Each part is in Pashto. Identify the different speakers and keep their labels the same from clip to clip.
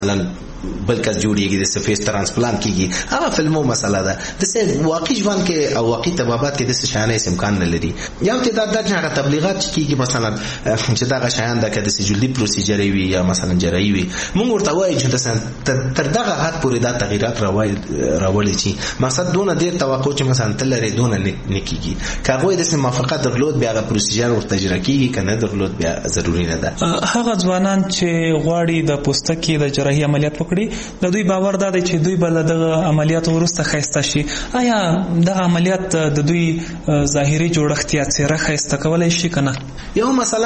Speaker 1: بلکې جوړیږي د فیس ترانسپلانت کیږي هغه فلمو مسله ده د سه واقعي ژوند کې او واقعي طبابت کې د څه شانه امکان نه لري یو تعداد د تبلیغات کیږي مثلا چې دا شایان د کده سه جلدی پروسیجر وي یا مثلا جراحي وي موږ ورته وایي چې تر دغه حد پورې دا تغیرات راولي چې مقصد دونه ډیر توقع چې مثلا تل لري دونه نکیږي کاغه د سه موافقت درلود بیا غو پروسیجر ورته اجرا کیږي کنه درلود بیا ضروری نه ده
Speaker 2: هغه ځوانان چې غواړي د پوستکي د جراحي عملیات د دوی باور دا دی چې دوی بل د عملیات ورسته خیسته شي آیا د عملیات د دوی ظاهري جوړښت یا څیره خیسته کولای شي کنه
Speaker 1: یو مسله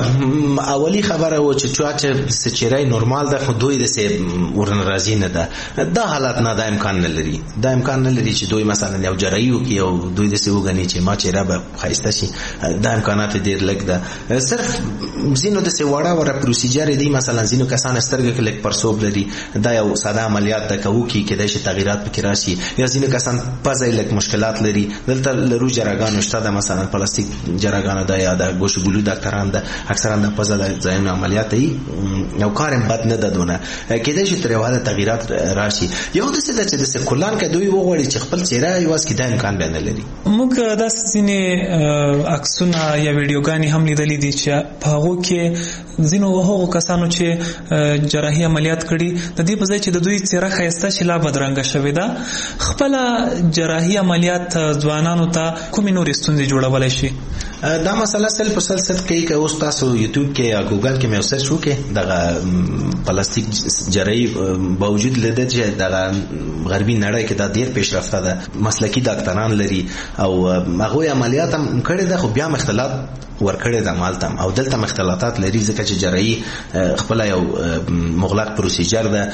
Speaker 1: اولی خبره و چې چهره نورمال ده خو دوی د سه ورن راضی نه ده دا حالت نه ده امکان نه لري چې دوی مثلا یو جراحي وکي او دوی د سه وګني چې ما چهره به خیسته شي دا امکانات ډیر لږ ده صرف زینو د سه وړه پروسیجر دی مثلا زینو کسان سترګې کې لیک پرسوب لري دا یو ساده عملیات د کوکی کې د تغیرات پکې راشي یا ځینې کسان پزای لک مشکلات لري دلته لرو جراګانو شته د مثلا پلاستیک جراګانو د یا د ګوش ګلو ډاکټران د اکثرا د پزا د ځاین عملیات یې یو کارم بد نه ددونه کې د تر یو حاله تغیرات راشي یو د څه چې د کلان کې دوی وغوړي چې خپل چهره یواز کې د امکان باندې لري
Speaker 2: موږ د سینې عکسونه یا ویډیوګانې هم لیدلې دي چې په هغه کې ځینو هغو کسانو چې جراحي عملیات کړي د دې په ځای چې د دوی څیره خیسته چې لا بدرنګه شوې ده خپل جراحي عملیات ځوانانو ته کومې نورې ستونزې جوړولای شي
Speaker 1: دا مسله سل په سل ست کې که اوس تاسو یوټیوب کې یا ګوګل کې مې سرچ وکړئ دغه پلاستیک جراحي باوجود لده چې دغه غربي نړۍ کې دا ډیر پیشرفته ده مسلکی ډاکټران لري او هغه عملیات هم کړي ده خو بیا مختلط ورکړې د مالتم او دلته مختلطات لري ځکه چې جراحي خپل یو مغلق پروسیجر ده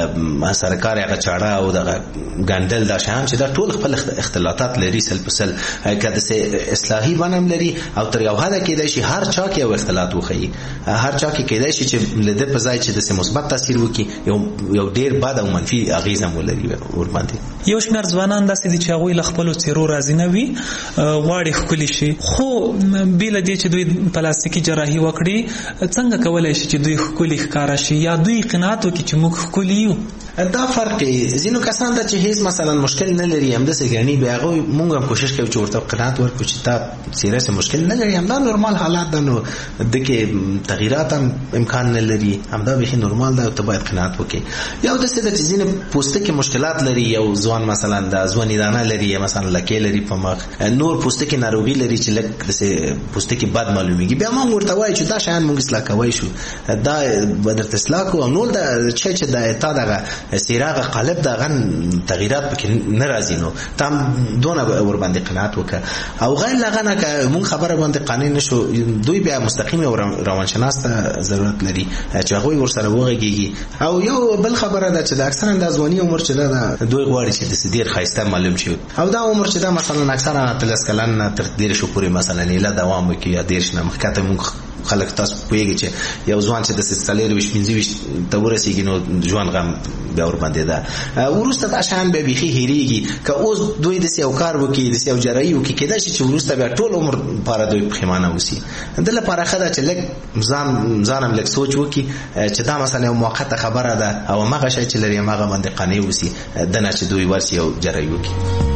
Speaker 1: سرکار هغه چاړه او د ګاندل دا شان چې دا ټول خپل اختلاطات لري سل په سل کده سه اصلاحي بنم لري او تر یو حد کې د شي هر چا کې یو اختلاط وخی هر چا کې کېدای شي چې لده په ځای چې د مثبت تاثیر وکي یو ډیر بد او منفي اغیزه ولري ور باندې
Speaker 2: یو شمېر ځوانان داسې دي چې هغوی له خپلو څیرو راضي نه وي غواړي ښکلي شي خو بې له دې چې دوی پلاستیکي جراحي وکړي څنګه کولی شي چې دوی ښکلي ښکاره شي یا دوی قناعت وکړي چې موږ ښکلي یو
Speaker 1: دا فرق زینو کسان ته چې هیڅ مثلا مشکل نه لري هم د سګرنی بیا هغه مونږ هم کوشش کوو چې ورته قناعت ورکړو چې تا سیره سره مشکل نه لري هم دا نورمال حالات ده نو دغه تغیرات هم امکان نه لري هم دا به نورمال ده او ته باید قناعت وکړي یو د څه د چیزینه پوستکي مشکلات لري یو ځوان مثلا د ځواني دانه لري مثلا لکه لري په مخ نور پوستکي ناروغي لري چې لکه پوستکي بد معلومیږي بیا موږ ورته وایو چې دا شان موږ اصلاح کوي شو دا بدر اصلاح کو نو دا چې د تا دغه سیراغه قالب دغه تغیرات پکې ناراضي نو تام دونه ور باندې قناعت وکړه او غیر لغنه که مون خبره باندې قانون نشو دوی بیا مستقیم روانشناس ته ضرورت لري چې هغه ور سره وغږیږي او یو بل خبره ده چې د اکثرا د ځواني عمر چې ده دوی غواړي چې د سدیر خایسته معلوم شي او دا عمر چې ده مثلا اکثرا تلس کلن تر ډیر شو پورې مثلا نه دوام وکي یا دیرش نه مخکته مون خلک تاسو پوهیږي چې یو ځوان چې د سالیر وش 15 ته ورسیږي نو ځوان غم بیا ور باندې ده ورسته د شان به بيخي هریږي که اوس دوی د سیو کار وکي د سیو جراحي وکي کېدا چې ورسته بیا ټول عمر لپاره دوی پخمانه وسی د لپاره خدای چې لک ځانم لک سوچ وکي چې دا مثلا یو موقته خبره ده او ماغه شي چې لري ماغه باندې قانې وسی دنه چې دوی ورسي یو جراحي وکي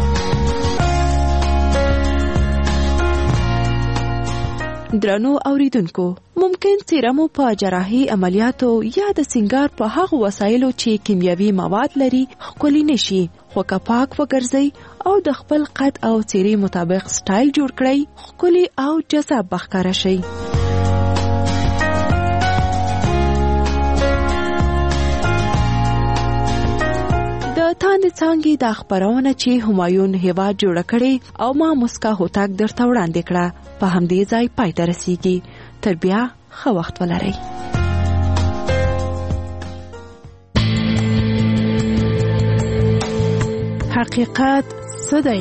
Speaker 3: درنو اوریدونکو ممکن سیرمو په جراحي عملیاتو یا د سنگار په هغه وسایلو چې کیمیاوي مواد لري ښکلي نشي خو که پاک وګرځي او د خپل قد او څیرې مطابق سټایل جوړ کړئ ښکلي او جذاب ښکاره شي تاند څنګه د خبرونه چې همایون هیوا جوړ کړي او ما مسکا هوتاک درته وړاندې کړه په همدې ځای پای ته رسیږي تر بیا ښه وخت ولرئ حقیقت څه دی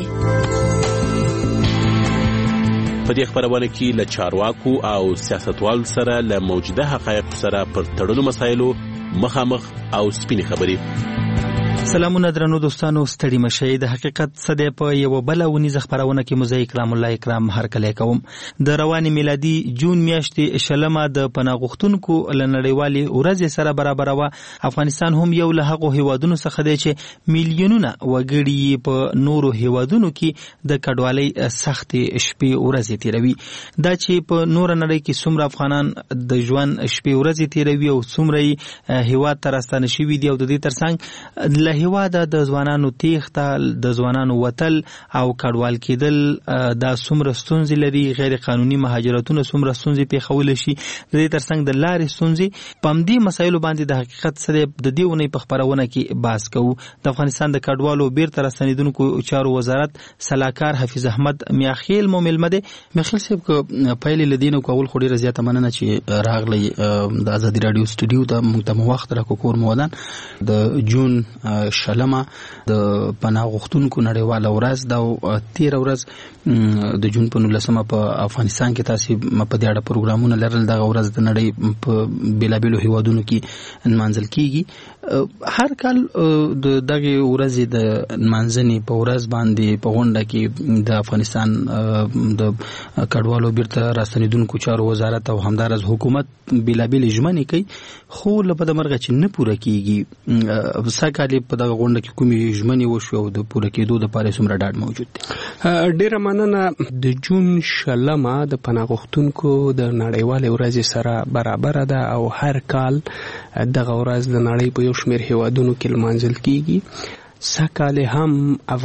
Speaker 4: په دې خبرونه کې له چارواکو او سیاستوال سره له موجوده حقایق سره پر تړلو مسایلو مخامخ او سپینې خبرې
Speaker 5: سلامونه درنو دوستانو، ستړي مشئ. د حقیقت صدې په یو بل ونیزه خبرونه کې مزه اکرام الله اکرام هرکلی کوم. د رواني میلادي جون میاشتې شلمه د پناه غوښتونکو لنړیوالې ورځ سره برابر و. افغانستان هم یو له هغو هیوادونو څخه دی چې میلیونونه وګړي په نورو هیوادونو کې د کډوالۍ سخت شپې ورځې تیروي. دا چې په نور نړۍ کې څومره افغانان د ژوند شپې ورځې تیروي او څومره هیواد ته راستانه شوي دي او د دې ترڅنګ له هیواده د ځوانانو تیښته، د ځوانانو وتل او کډوال کېدل دا څومره ستونزې لري، غیر قانوني مهاجرتونه څومره ستونزې پیښولی شي. د دې ترڅنګ د لارې ستونزې په همدې مسایلو باندې د حقیقت سره د دې اونۍ په خپرونه کې بحث کوو. د افغانستان د کډوالو بیرته راستنېدونکو چارو وزارت سلاکار حفیظ احمد میاخیل مو مېلمه دی. میاخیل صاحب که پیل له دې نه کول خو ډېره زیاته مننه چې راغلی د ازادي راډیو سټوډیو ته موږ ته مو وخت راکړو. کور مو ودان د جون شلمه د پناه غوښتونکو نړیواله ورځ دا 13 ورځ د جون په 19 په افغانستان کې تاسو په دې اړه پروګرامونه لرل. دغه ورځ د نړۍ په بیلابیلو هیوادونو کې نمانځل کیږي. هر کال د دغه ورځې د نمانځنې په ورځ باندې په غونډه کې د افغانستان د کډوالو بیرته راستنېدونکو چارو وزارت او همدارس حکومت بیلابیل ژمنې کوي، خو له بده مرغه چې نه پوره کیږي. ساکالي په دغه غونډه کې کومې ژمنې وشوې او د پوره کېدو دپاره څومره ډاډ موجود دی؟
Speaker 6: ډېره مننه. د جون شلمه د پناه غوښتونکو د نړیوالې ورځې سره برابره ده او هر کال دغه ورځ د نړۍ په یو شمېر هیوادونو کې لمانځل کیږي. سکال هم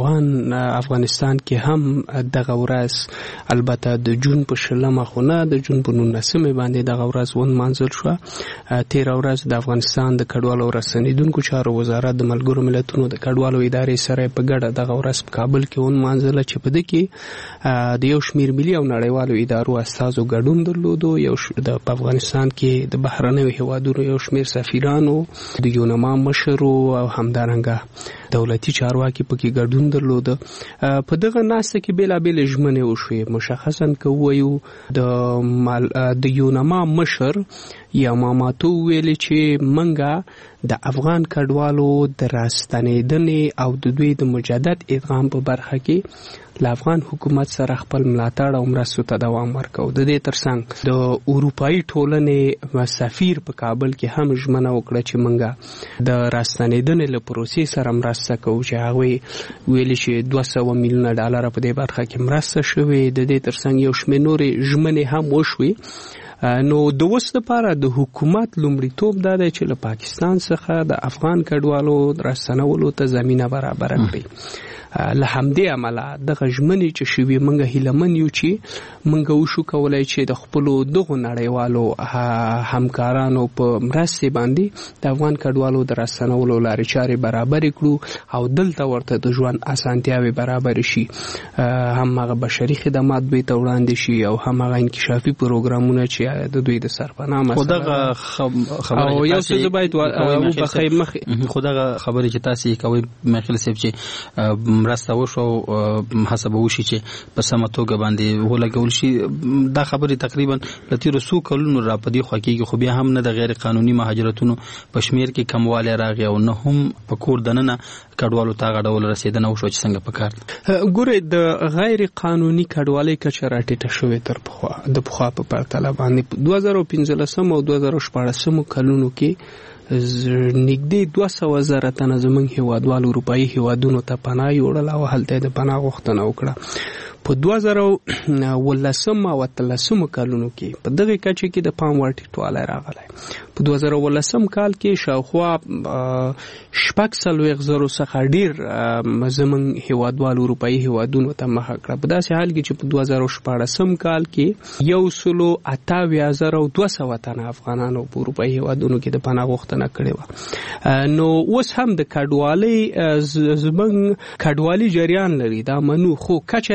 Speaker 6: افغانستان کې هم دغه ورځ البته د جون په شلمه خو نه، د جون په 19 باندې دغه ورځ ونمانځل شوه. 13 ورځ د افغانستان د کډوالو راستنېدونکو چارو وزارت د ملګرو ملتونو د کډوالو ادارې سره په ګډه دغه ورځ په کابل کې ونمانځله چې په دې کې د یو شمېر ملي او نړیوالو ادارو استازو ګډون درلودو. په افغانستان کې د بهرنیو هیوادونو یو شمېر سفیرانو، د یونما مشرو او همدارنګه دولتي چارواکي پکې ګډون درلوده. په دغه ناسته کې بیلابیل ژمنې وشوې. مشخصا که ووایو د یونما مشر یا ماماتو ویلي چې منګه د افغان کډوالو د راستنېدنې او د دوی د مجدد ادغام په برخه کې له افغان حکومت سره خپل ملاتړ او مرستو ته دوام ورکوي. د دې ترڅنګ د اروپایي ټولنې سفیر په کابل کې هم ژمنه وکړه چې منګه د راستنېدنې له پروسې سره مرسته کوو، چې هغوی ویلي چې 200 میلیونه ډالر په دې برخه کې مرسته شوې. د دې ترڅنګ یو شمېر نورې ژمنې هم وشوې. نو د اوس لپاره د حکومت لومړیتوب دا دی چې له پاکستان څخه د افغان کډوالو راستنولو ته زمینه برابره کړي. له همدې امله دغه ژمنې چې شوي موږ هیلهمن یو چې موږ وشو کولی چې د خپلو دغو نړیوالو همکارانو په مرستې باندې د افغان کډوالو د راستنولو لارې چارې برابرې کړو او دلته ورته د ژوند اسانتیاوې برابرې شي. هم هغه بشري خدمات دوی ته وړاندې شي او هم هغه انکشافي پروګرامونه چې د دوی د سرپناه
Speaker 5: مسله
Speaker 6: او یو څه باید وبخښئ مخې
Speaker 5: خو دغه خبرې چې تاسې کوئ میاخیل صاحب چې مرسته وشو او هڅه به وشي چې په سمه توګه باندې ولګول شي. دا خبرې تقریبا له تېرو څو کلونو را په دې خوا کېږي، خو بیا هم نه د غیر قانوني مهاجرتونو په شمېر کې کموالی راغی او نه هم په کور دننه کډوالو ته هغه ډول رسېدنه وشوه چې څنګه پکار ده.
Speaker 6: ګورئ د غیر قانوني کډوالۍ کچه راټیټه شوې تر د پخوا په پرتله باندې 2015 او 2014 کلونو کې نږدې 200,000 تنه زموږ هیوادوال اروپایي هیوادونو ته پناه یوړل او هلته د پناه غوښتنه وکړه. په 2013 او 13 کلونو کې په دغه کچه کې د پام وړ ټیټوالی راغلی. په 2013 کال کې شاوخوا 4,000 څخه ډیر زموږ هیوادوال اروپایي هیوادونو ته مخه کړه. په داسې حال کې چې په 2014 کال کې 128,200 تنه افغانانو په اروپایي هیوادونو کې د پناه غوښتنه کړې وه. نو اوس هم د کډوالۍ زموږ کډوالي جریان لري، دا منو، خو کچه راټیټه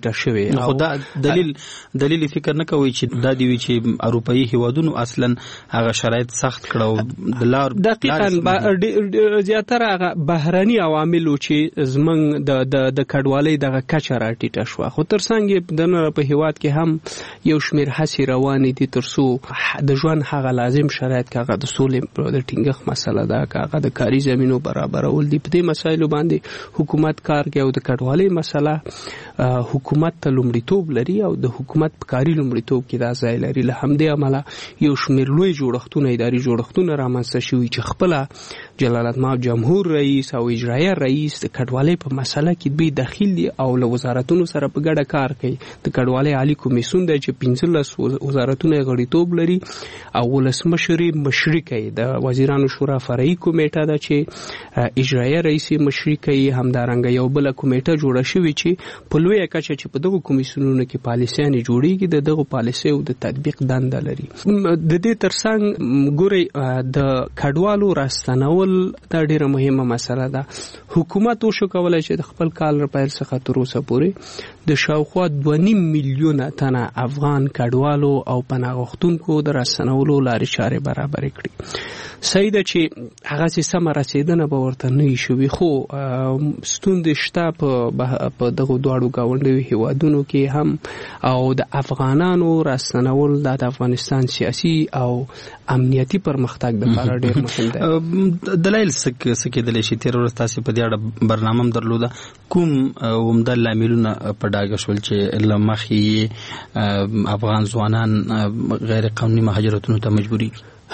Speaker 6: ټیټه شوې.
Speaker 5: خو دا دلیل فکر نه کوي چې دا دی چې اروپאי هیوادونو اصلا هغه شرایط سخت کړو د لار
Speaker 6: دقیقاً زیاتره هغه بهرني عواملو چې زمنګ د کډوالۍ دغه کچه راټیټه شو. خو ترڅنګ د په هیواد کې هم یو شمیر هڅې روانې دي ترڅو د ژوند هغه لازم شرایط هغه د سولې د ټینګښت مسله ده، هغه د کاري زمینو برابرول دي. په دې مسایلو باندې حکومت کار کوي او د کډوالۍ مسله حکومت ته لومړیتوب لري او د حکومت په کاري لومړیتوب کې دا ځای لري. له همدې امله یو شمیر لوی جوړښتونه اداري جوړښتونه رامنځته شوي چې خپل جلالتمآب جمهور رئیس او اجرایه رئیس د کډوالۍ په مسله کې دوی داخل دي او له وزارتونو سره په ګډه کار کوي. د کډوالۍ عالی کمیسیون دی چې 15 وزارتونه غړیتوب لري او ولسمشر مشري کوي. د وزیرانو شورا فرعي کمیټه ده چې اجرایه رئیس مشري کوي. همدارنګه یو بل کمیټه جوړه شوې چې په لویه کچه چې په دغه کمیسیونونو کې پالیسیانې جوړیږي دغه پالیسیو د تطبیق دنده لري. د دې ترڅنګ ګوري د کډوالو راستنول دا ډیره مهمه مسله ده. حکومت وشو کولای چې د خپل کال پیل څخه تر اوسه پورې د شاوخوا 2.5 میلیونه تنه افغان کډوالو او پناه غوښتونکو د راستنولو لارې چارې برابر کړي. صحیح ده چې هغه سم رسیدنه به ورته نه شوي، خو ستوندې شته په دغه دواړو ګاونډیو هیوادونو کې هم او د افغانانو راستنول د افغانستان سیاسي او امنیتي پرمختګ لپاره ډېر مهم دی.
Speaker 5: دلایل څه کېدلی شي؟ تېره ورځ تاسې په دې اړه برنامه هم درلوده. کوم عمده لاملونه په ډاګه شول چې له مخې افغان ځوانان غیر قانوني مهاجرتونو ته مجبوري؟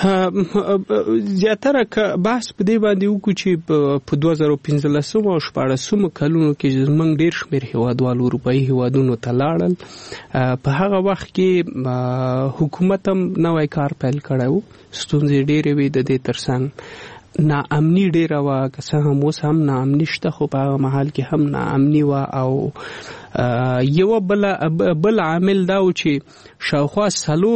Speaker 6: زیاتره بحث په دې باندې وکړو چې په 2015 او 14 کلونو کې زمونږ ډېر شمېر هیوادوال اروپایي هیوادونو ته لاړل. په هغه وخت کې حکومت هم نوی کار پیل کړی و. ستونزې ډېرې وې د دې ترڅنګ ناامني ډېره وه، که څه هم اوس هم ناامني شته خو په هغه مهال کې هم ناامني وه. او یو بل عامل دا و چې شاوخوا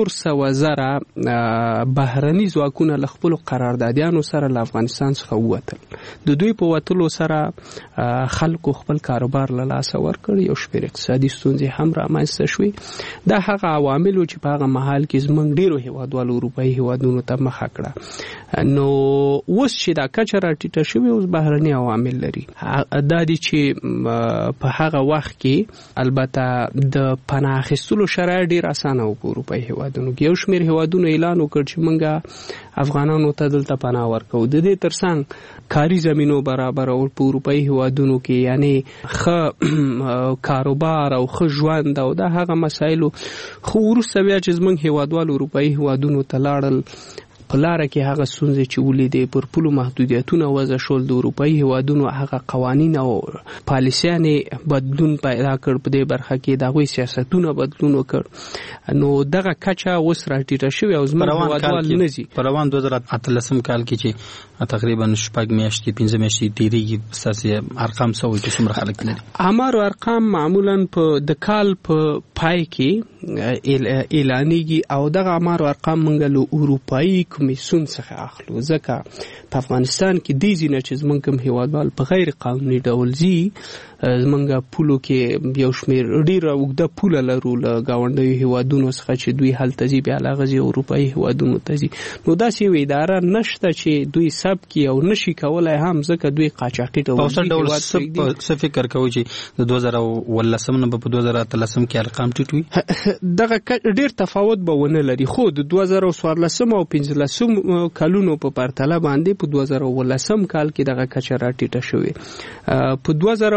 Speaker 6: 400,000 بهرني ځواکونه له خپلو قراردادیانو سره له افغانستان څخه ووتل. د دوی په وتلو سره خلکو خپل کاروبار له لاسه ورکړ. یو شمېر اقتصادي ستونزې هم رامنځته شوې. دا هغه عوامل و چې په هغه مهال کې زموږ ډېرو هیوادوالو اروپایي هیوادونو ته مخه کړه. نو اوس چې دا کچه راټیټه شوې اوس بهرني عوامل لري. دا دي چې په هغه وخت کې البته د پناه اخیستلو شرایط ډېر اسانه و په اروپایي هیوادونو کې. یو شمېر هیوادونو اعلان وکړ چې موږ افغانانو ته دلته پناه ورکوو. د دې ترڅنګ کاري زمینو برابرول په اروپایي هیوادونو کې، یعنی ښه کاروبار او ښه ژوند او دا هغه مسایلو. خو وروسته بیا چې زموږ هیوادوال اروپایي هیوادونو ته لاړل په لاره کې هغه ستونزې چې ولیدې پر پولو محدودیتونه وضع شول. د اروپایي هیوادونو هغه قوانین او پالیسیانې بدلون پیدا کړ. په دې برخه کې د هغوی سیاستونه بدلون وکړ. نو دغه کچه اوس راټیټه شوې او زموږ هیوادوال نه ځي.
Speaker 5: په روان 2018 کال کې چې تقریبا 5 میاشتې 15 میاشتې تېرېږي، ستاسې ارقام څه وایي چې څومره خلک لري؟
Speaker 6: امار ارقام معمولا د کال په پای کې اعلانېږي او دغه امار ارقام موږ له اروپایي کمیسیون څخه اخلو. ځکه په افغانستان کې دې ځینه چې زموږ کوم هیوادوال په غیر قانوني ډول ځي، زموږ پولو کې یو شمېر ډېره اوږده پوله لرو له ګاونډیو هیوادونو څخه چې دوی هلته ځي، بیا له هغه ځي اروپایي هیوادونو ته ځي. نو داسې یوه اداره نشته چې دوی ثبت کړي او نشي کولی هم، ځکه دوی قاچاقي ډول
Speaker 5: څه فکر کوي چې د 2018 نه په 2013 کې ارقام ټیټ وي؟
Speaker 6: دغه ډېر تفاوت به ونه لري. خو د 2014 او 15 کلونو په پرتله باندې په 2018 کال کې دغه کچه راټیټه شوې. په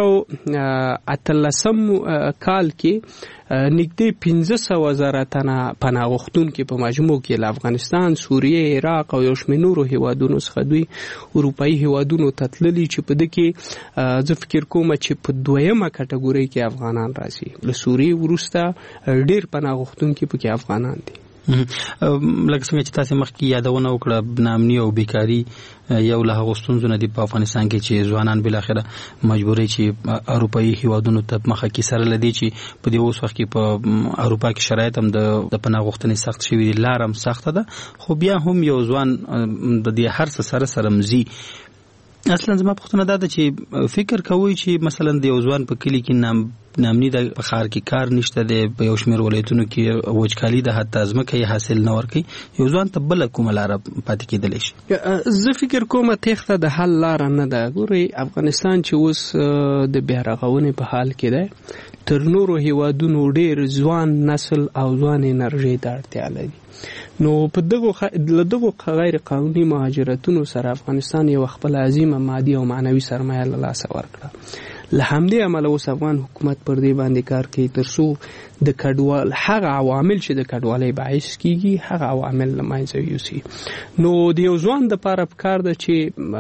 Speaker 6: 2018 کال کې نږدې 15,000 تنه پناه غوښتونکي په مجموع کې له افغانستان، سوریه، عراق او یو شمېر نورو هیوادونو څخه دوی اروپایي هیوادونو ته تللي، چې په دې کې زه فکر کوم چې په 2مه کټګورۍ کې افغانان راځي. له سوریې وروسته ډېر پناه غوښتونکي پکې افغانان دي.
Speaker 5: لکه څنګه چې تاسو مخکې یادونه وکړه، ناامني او بیکاري یو له هغو ستونزو نه دي په افغانستان کې چې ځوانان بالاخره مجبوري چې اروپایي هیوادونو ته مخه کې سره لدی چې په دې اوس وخت کې په اروپا کې شرایط هم د پناه غوښتنې سخت شوي دي، لار هم سخته ده، خو بیا هم یو ځوان د دې هر څه سره مزي. اصلا زما پوښتنه دا ده چې فکر کوئ چې مثلا د یو ځوان په کلی کې نامني د خار کې کار نشته د یو شمېر ولایتونو کې وچکالي د حتی ځمکه یې حاصل نه ورکوي یو ځوان ته بله کومه لاره پاتې کېدلی شي؟
Speaker 6: زه فکر کوم تېښته د حل لاره نه ده. ګورئ افغانستان چې اوس د بیارغونې په حال کې دی تر نورو هیوادونو ډېر ځوان نسل او ځوان انرژۍ ته اړتیا لري. نو په دغو غیر قانوني مهاجرتونو سره افغانستان یو خپل عظیمه مادي او معنوي سرمایه له لاسه ورکړه. له همدې امله اوس افغان حکومت پر دې باندې کار کوي تر څو د کډوال هغه عوامل چې د کډوالۍ باعث کیږي هغه عوامل له منځه یوسي. نو د یو ځوان دپاره پکار ده چې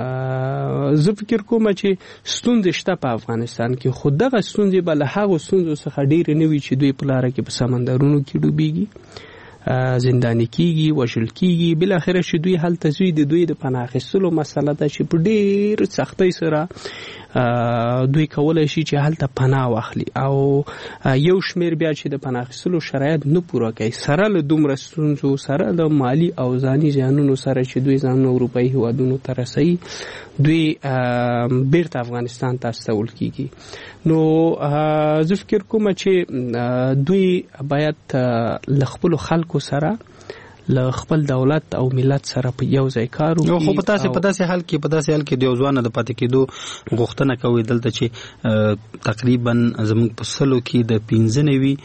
Speaker 6: زه فکر کوم چې ستونزې شته په افغانستان کې خو دغه ستونزې به له هغو ستونزو څخه ډېرې نه وي چې دوی په لاره کې په سمندرونو کې ډوبېږي زنداني کیږي وژل کیږي بالاخره چې دوی هلته ځي د دوی د پناه اخیستلو مسله ده چې په ډېر سختۍ سره دوی کولای شي چې هلته پناه واخلي او یو شمیر بیا چې د پناه اخیستلو شرایط نه پوره کوي سره له دومره ستونزو سره د مالی او ځاني زیانونو سره چې دوی ځانونه اروپایي هیوادونو ته رسوي دوی بیرته افغانستان ته استول کیږي. نو زه فکر کوم چې دوی باید له خپلو خلکو سره له خپل دولت او ملت سره په یو ځای کار وکړي.
Speaker 5: خو په داسې حال کې د یو ځوان د پاتې کېدو غوښتنه کوي دلته چې تقریبا زموږ په سلو کې د 15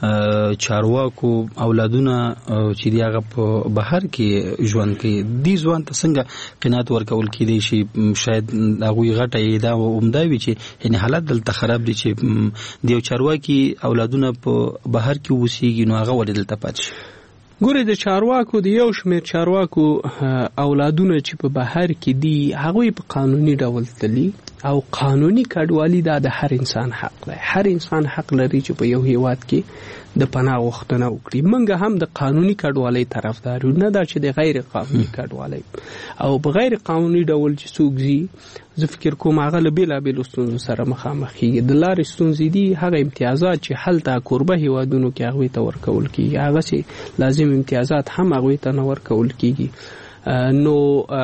Speaker 5: چارواکو اولادونه چې دی هغه په بهر کې ژوند کوي. دې ځوان ته څنګه قناعت ورکول کېدی شي؟ شاید هغوی غټه دا عمده وي چې یعنې حالت دلته خراب دي چې د یو چارواکي اولادونه په بهر کې اوسېږي نو هغه ولې دلته پاتې شي؟
Speaker 6: ګورې د چارواکو د یو شمېر چارواکو اولادونه چې په بهر کې دي هغوی په قانوني ډول تلي او قانوني کډوالي دا د هر انسان حق دی. هر انسان حق لري چې په یو هیواد کې د پناه غوښتنه وکړي. موږ هم د قانوني کډوالۍ طرفدار یو، نه دا چې د غیر قانوني کډوالۍ او په غیر قانوني ډول چې څوک ځي زه فکر کوم هغه له بېلابېلو ستونزو سره مخامخ کېږي. د لارې ستونزې دي هغه امتیازات چې هلته کوربه هیوادونو کې هغوی ته ورکول کېږي هغسې لازم امتیازات هم هغوی ته نه ورکول کېږي. نو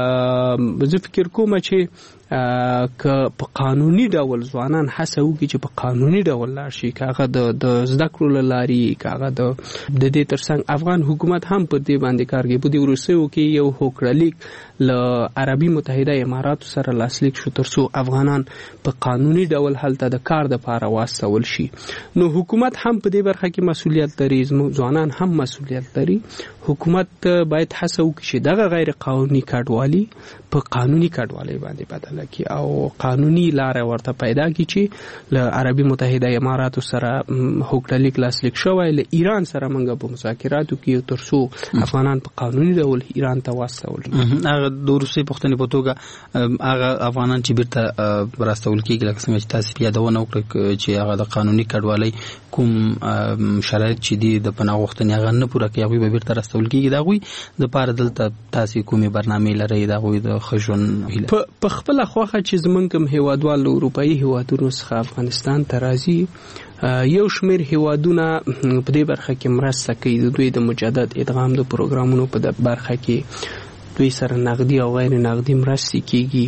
Speaker 6: زه فکر کوم چې که په قانوني ډول ځوانان هڅه وکړي چې په قانوني ډول لاړ شي که هغه د زده کړو له لارې که هغه د دې ترڅنګ افغان حکومت هم پر دې باندې کار کوي. په دې وروستیو کې یو هوکړلیک له عربي متحده اماراتو سره لاسلیک شو تر څو افغانان په قانوني ډول هلته د کار دپاره واستول شي. نو حکومت هم په دې برخه کې مسؤلیت لري، ځوانان هم مسؤلیت لري. حکومت باید هڅه وکړي چې دغه غیر قانوني کډوالي په قانوني کډوالۍ باندې بدله کړي او قانوني لاره ورته پیدا کړي چې له عربي متحده اماراتو سره هوکړلیک لاسلیک شوی له ایران سره موږ په مذاکراتو کې تر څو افغانان په قانوني ډول ایران ته واستول.
Speaker 5: هغه د وروستۍ پوښتنې په توګه هغه افغانان چې بیرته راستول کېږي لکه څنګه چې تاسې یادونه وکړه چې هغه د قانوني کډوالۍ کوم شرایط چې دي د پناه غوښتنې هغه نه پوره کوي هغوی به بیرته راستول کېږي. د هغوی دپاره دلته تاسې کومې برنامې لرئ د هغوی د ښه ژوند هیله؟
Speaker 6: په خپله خوښه چې زموږ کوم هیوادوال له اروپایي هیوادونو څخه افغانستان ته راځي یو شمېر هیوادونه په دې برخه کې مرسته کوي. د دوی د مجدد ادغام د پروګرامونو په برخه کې دوی سره نقدي او غیر نقدي مرستې کیږي.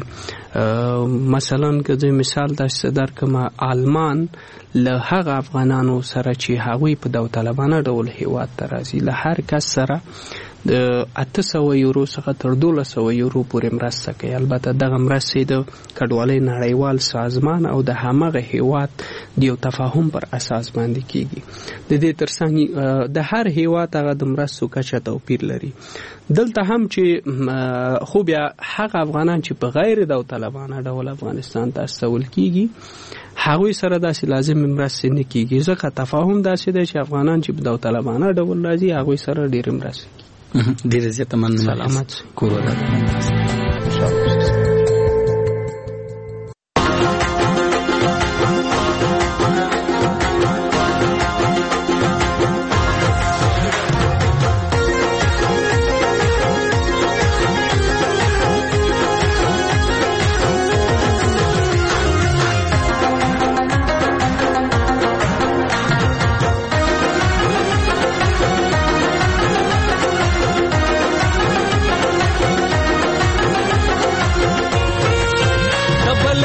Speaker 6: مثلا که زه مثال تاسو درکړم آلمان له هغه افغانانو سره چې هغوی په داوطلبانه ډول هیواد ته راځي له هر کس سره د 800 یورو څخه تر 1200 یورو پورې مرسته کوي. البته دغه مرستې د کډوالۍ نړیوال سازمان او د همغه هیواد د یو تفاهم پر اساس باندې کیږي. د دې ترڅنګ د هر هیواد هغه د مرستو کچه توپیر لري. دلته هم چې خو بیا هغه افغانان چې په غیر داوطلبانه ډول افغانستان ته استول کیږي هغوی سره داسې لازم مرستې نه کیږي ځکه تفاهم داسې دی چې افغانان چې په داوطلبانه ډول راځي هغوی سره ډېرې مرستې کیږي.
Speaker 5: ډېره زیاته مننه.
Speaker 6: سلامت
Speaker 5: کور ودان.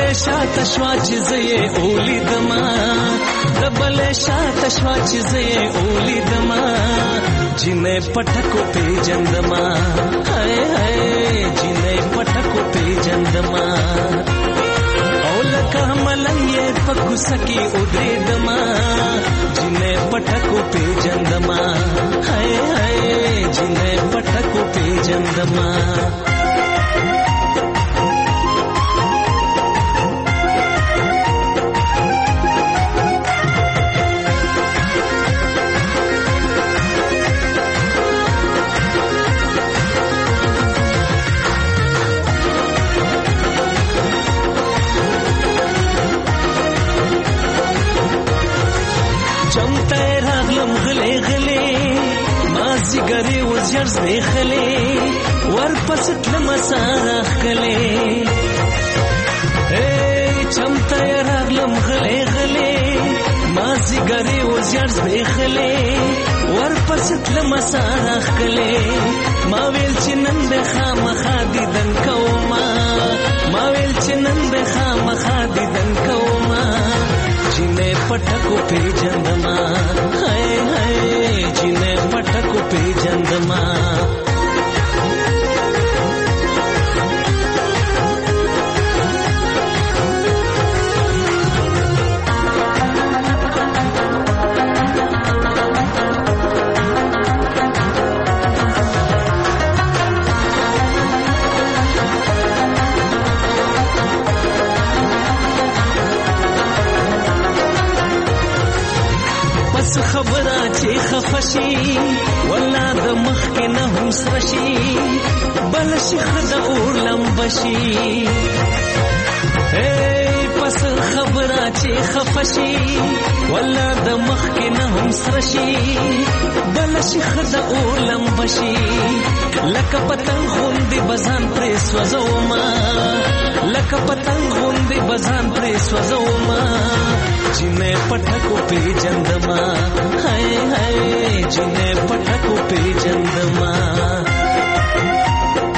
Speaker 7: بلې شاته شوا چې زه یې ولیدما د بلې شاته شوا چې زه یې ولیدما جنې پټکو پیجندما هاي هاي جنې پټکو پیجندما او لکه ملنګ یې په کوڅه کې ودرېدما جنې پټکو پیجندما هاي هاي جنې پټکو پیجندما ګری وزیر زبېخلې ورپسې تلمه ساره ښکلې چمته یې راغلم غلې غلې مازدیګرې وزیر زبېخلې ورپسې تلمه ساره ښکلې ما ویل چې نن به خامخا دیدن کومه ما ویل چې نن به خامخا دیدن کومه جنې پټکو پیجندما هاي هاي جنې پټکو پیجندما خبره چې خفشي ولا د مخ کې نه هم سرشي بل شي خدا اور لمبشي پس خبره چې خفشي ولا د مخ کې نه هم سرشي بل شي خدا اور لمبشي لکه پتنګ غوندې بزان پرې سوځوما لکه پتنګ غوندې بزان پرې سوځوما جنې پټکو پیجندما هاي هاي جنې پټکو پیجندما